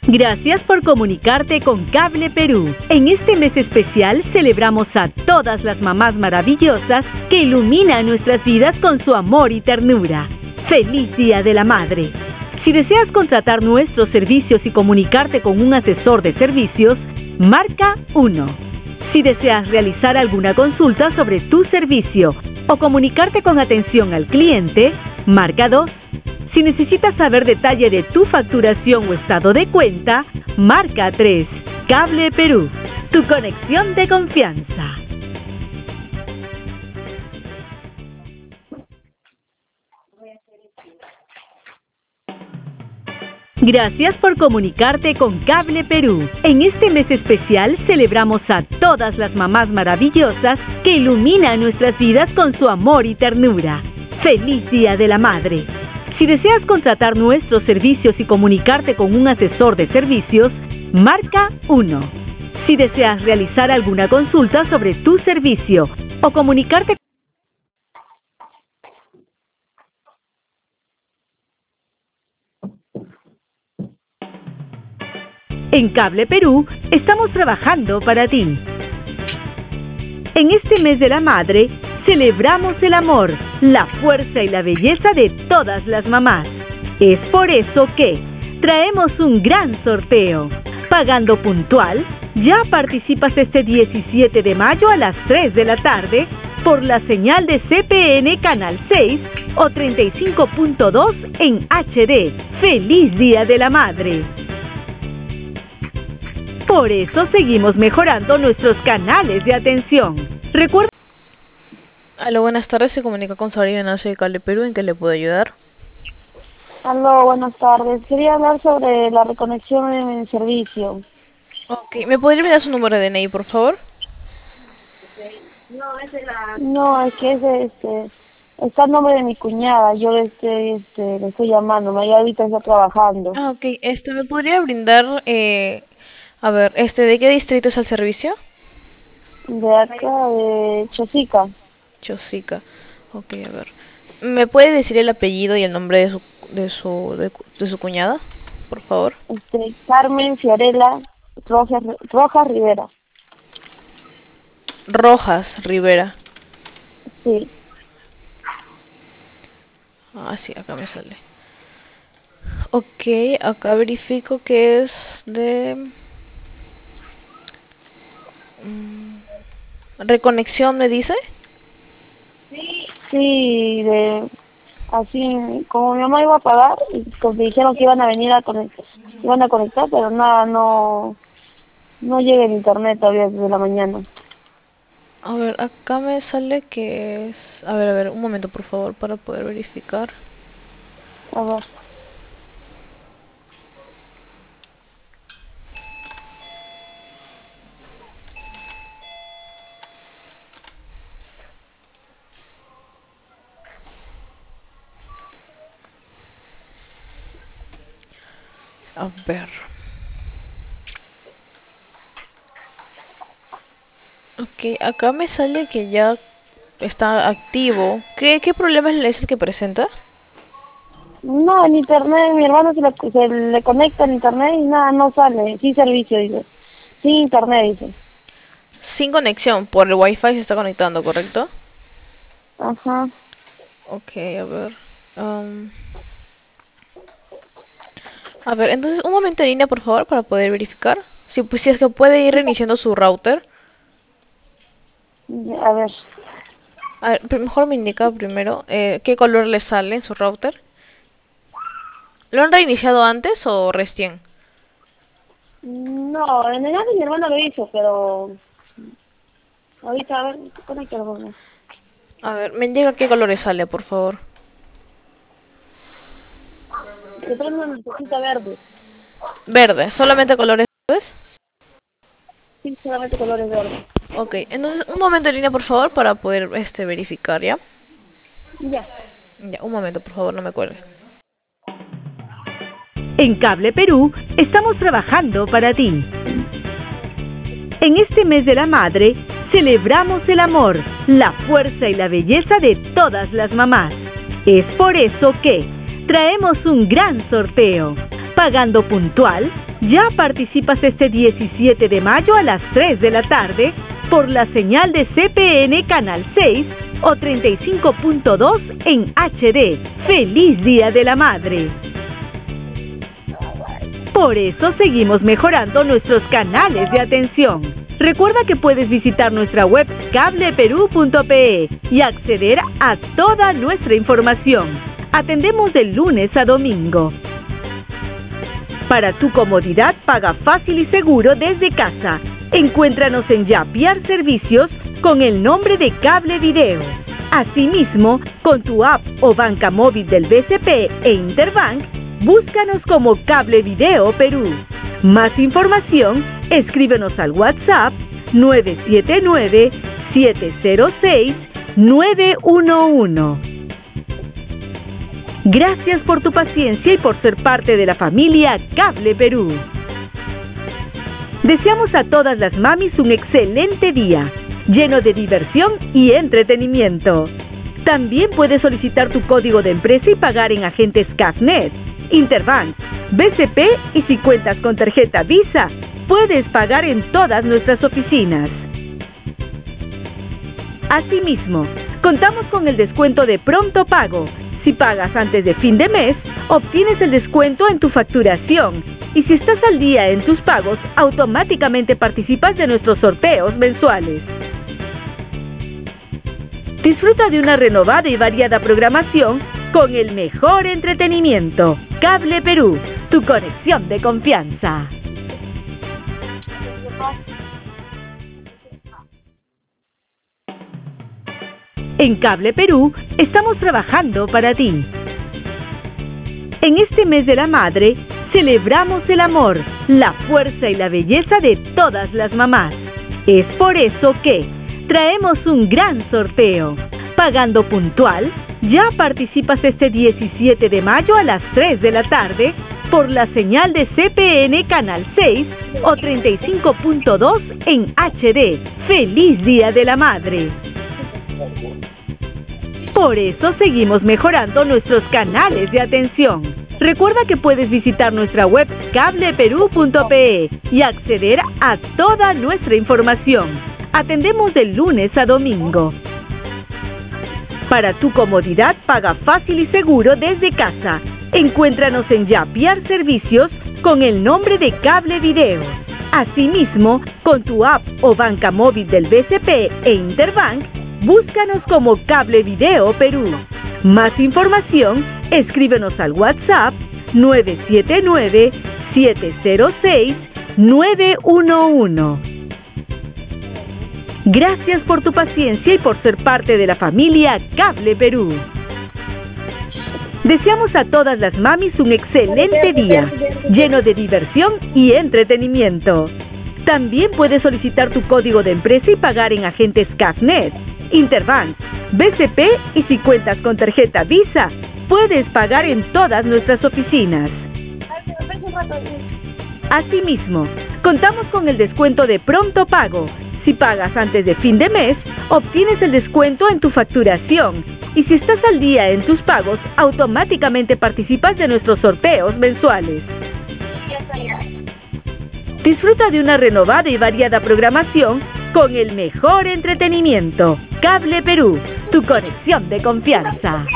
Gracias por comunicarte con Cable Perú. En este mes especial celebramos a todas las mamás maravillosas que iluminan nuestras vidas con su amor y ternura. ¡Feliz Día de la Madre! Si deseas contratar nuestros servicios y comunicarte con un asesor de servicios, marca 1. Si deseas realizar alguna consulta sobre tu servicio o comunicarte con atención al cliente, marca 2. Si necesitas saber detalle de tu facturación o estado de cuenta, marca 3. Cable Perú, tu conexión de confianza. Gracias por comunicarte con Cable Perú. En este mes especial celebramos a todas las mamás maravillosas que iluminan nuestras vidas con su amor y ternura. ¡Feliz Día de la Madre! Si deseas contratar nuestros servicios y comunicarte con un asesor de servicios, marca 1. Si deseas realizar alguna consulta sobre tu servicio o comunicarte en Cable Perú, estamos trabajando para ti. En este mes de la Madre, celebramos el amor, la fuerza y la belleza de todas las mamás. Es por eso que traemos un gran sorteo. Pagando puntual, ya participas este 17 de mayo a las 3 de la tarde por la señal de CPN Canal 6 o 35.2 en HD. ¡Feliz Día de la Madre! Por eso seguimos mejorando nuestros canales de atención. Recuerda. Aló, buenas tardes, se comunica con Sabrina Nace de Cable Perú, ¿en qué le puedo ayudar? Aló, buenas tardes. Quería hablar sobre la reconexión de mi servicio. Ok, ¿me podría brindar su número de DNI, por favor? No, es que está el nombre de mi cuñada. Yo le estoy llamando. Ella ahorita está trabajando. Ah, ok, ¿me podría brindar, a ver, ¿de qué distrito es el servicio? De acá, de Chosica. Chosica. Ok, a ver. ¿Me puede decir el apellido y el nombre de su cuñada, por favor? Carmen Fiorella Rojas Rivera. Rojas Rivera. Sí. Ah, sí, acá me sale. Ok, acá verifico que es de... ¿reconexión me dice? Sí, así, como mi mamá iba a pagar, y pues me dijeron que iban a venir iban a conectar, pero nada, no llega el internet todavía desde la mañana. A ver, acá me sale que es... A ver, un momento por favor para poder verificar. A ver. A ver. Ok, acá me sale que ya está activo. ¿Qué problema es el que presenta? No, en internet, mi hermano se le conecta al internet y nada, no sale, sin servicio, dice. Sin internet, dice. Sin conexión, por el wifi se está conectando, ¿correcto? Ajá. Ok, a ver. A ver, entonces un momento en línea por favor para poder verificar. Si es que puede ir reiniciando su router. A ver. A ver, mejor me indica primero qué color le sale en su router. ¿Lo han reiniciado antes o recién? No, en el mi hermano lo hizo, pero... Ahorita, a ver, conéctalo. A ver, me indica qué color le sale, por favor. Se trae una necesita verde. Verde, solamente colores verdes. Sí, solamente colores verdes. Ok, entonces un momento en línea por favor para poder verificar, ¿ya? Ya. Ya, un momento por favor, no me cuelgue. En Cable Perú, estamos trabajando para ti. En este mes de la Madre, celebramos el amor, la fuerza y la belleza de todas las mamás. Es por eso que traemos un gran sorteo. Pagando puntual, ya participas este 17 de mayo a las 3 de la tarde por la señal de CPN Canal 6 o 35.2 en HD. ¡Feliz Día de la Madre! Por eso seguimos mejorando nuestros canales de atención. Recuerda que puedes visitar nuestra web cableperú.pe y acceder a toda nuestra información. Atendemos de lunes a domingo. Para tu comodidad, paga fácil y seguro desde casa. Encuéntranos en Yapiar Servicios con el nombre de Cable Video. Asimismo, con tu app o banca móvil del BCP e Interbank, búscanos como Cable Video Perú. Más información, escríbenos al WhatsApp 979-706-911. Gracias por tu paciencia y por ser parte de la familia Cable Perú. Deseamos a todas las mamis un excelente día, lleno de diversión y entretenimiento. También puedes solicitar tu código de empresa y pagar en agentes CAFNet, Interbank, BCP y si cuentas con tarjeta Visa, puedes pagar en todas nuestras oficinas. Asimismo, contamos con el descuento de pronto pago. Si pagas antes de fin de mes, obtienes el descuento en tu facturación. Y si estás al día en tus pagos, automáticamente participas de nuestros sorteos mensuales. Disfruta de una renovada y variada programación con el mejor entretenimiento. Cable Perú, tu conexión de confianza. En Cable Perú estamos trabajando para ti. En este mes de la madre, celebramos el amor, la fuerza y la belleza de todas las mamás. Es por eso que traemos un gran sorteo. Pagando puntual, ya participas este 17 de mayo a las 3 de la tarde por la señal de CPN Canal 6 o 35.2 en HD. ¡Feliz Día de la Madre! Por eso seguimos mejorando nuestros canales de atención. Recuerda que puedes visitar nuestra web cableperú.pe y acceder a toda nuestra información. Atendemos de lunes a domingo. Para tu comodidad, paga fácil y seguro desde casa. Encuéntranos en Yapiar Servicios con el nombre de Cable Video. Asimismo, con tu app o banca móvil del BCP e Interbank, búscanos como Cable Video Perú. Más información, escríbenos al WhatsApp 979-706-911. Gracias por tu paciencia y por ser parte de la familia Cable Perú. Deseamos a todas las mamis un excelente día, lleno de diversión y entretenimiento. También puedes solicitar tu código de empresa y pagar en agentes CAFNet, Interbank, BCP y si cuentas con tarjeta Visa, puedes pagar en todas nuestras oficinas. Asimismo, contamos con el descuento de pronto pago. Si pagas antes de fin de mes, obtienes el descuento en tu facturación. Y si estás al día en tus pagos, automáticamente participas de nuestros sorteos mensuales. Disfruta de una renovada y variada programación con el mejor entretenimiento. Cable Perú, tu conexión de confianza.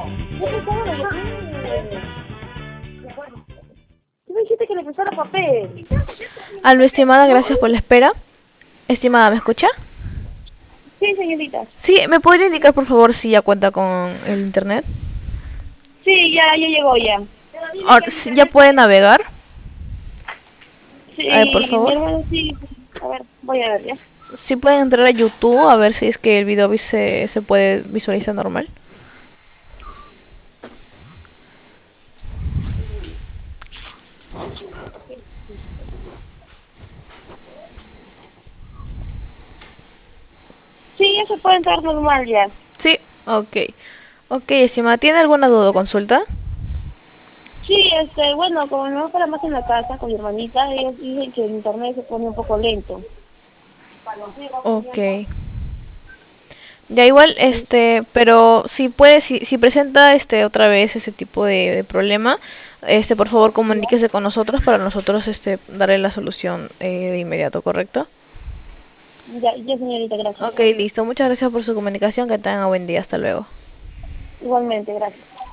Me dijiste que le pasara papel. Aló, estimada, gracias por la espera. Estimada, ¿me escucha? Sí, señorita. Sí, ¿me podría indicar por favor si ya cuenta con el internet? Sí, ya llegó ya. Ahora, ¿ya puede navegar? Sí, A ver, por favor. mi hermano sí. A ver, voy a ver ya. Si pueden entrar a YouTube a ver si es que el video se puede visualizar normal. Sí, ya se puede entrar normal ya. Sí, ok. Ok, estimada, ¿tiene alguna duda o consulta? Sí, bueno, como mi mamá para más en la casa con mi hermanita, ellos dicen que el internet se pone un poco lento. Ok. Ya igual, pero si presenta otra vez ese tipo de problema, por favor comuníquese con nosotros para nosotros darle la solución de inmediato, ¿correcto? Ya, señorita, gracias. Ok, listo. Muchas gracias por su comunicación. Que tengan un buen día. Hasta luego. Igualmente, gracias.